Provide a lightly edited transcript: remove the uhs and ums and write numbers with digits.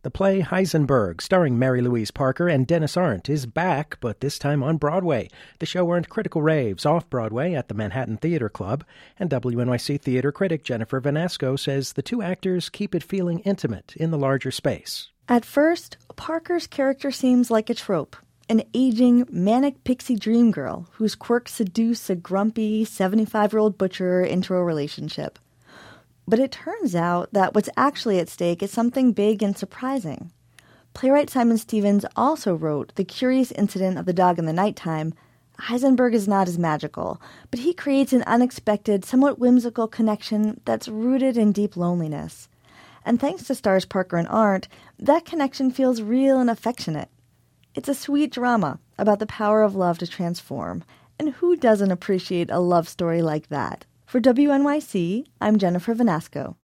The play Heisenberg, starring Mary Louise Parker and Dennis Arndt, is back, but this time on Broadway. The show earned critical raves off-Broadway at the Manhattan Theater Club, and WNYC theater critic Jennifer Vanasco says the two actors keep it feeling intimate in the larger space. At first, Parker's character seems like a trope, an aging, manic pixie dream girl whose quirks seduce a grumpy 75-year-old butcher into a relationship. But it turns out that what's actually at stake is something big and surprising. Playwright Simon Stevens also wrote The Curious Incident of the Dog in the Nighttime. Heisenberg is not as magical, but he creates an unexpected, somewhat whimsical connection that's rooted in deep loneliness. And thanks to stars Parker and Arndt, that connection feels real and affectionate. It's a sweet drama about the power of love to transform, and who doesn't appreciate a love story like that? For WNYC, I'm Jennifer Vanasco.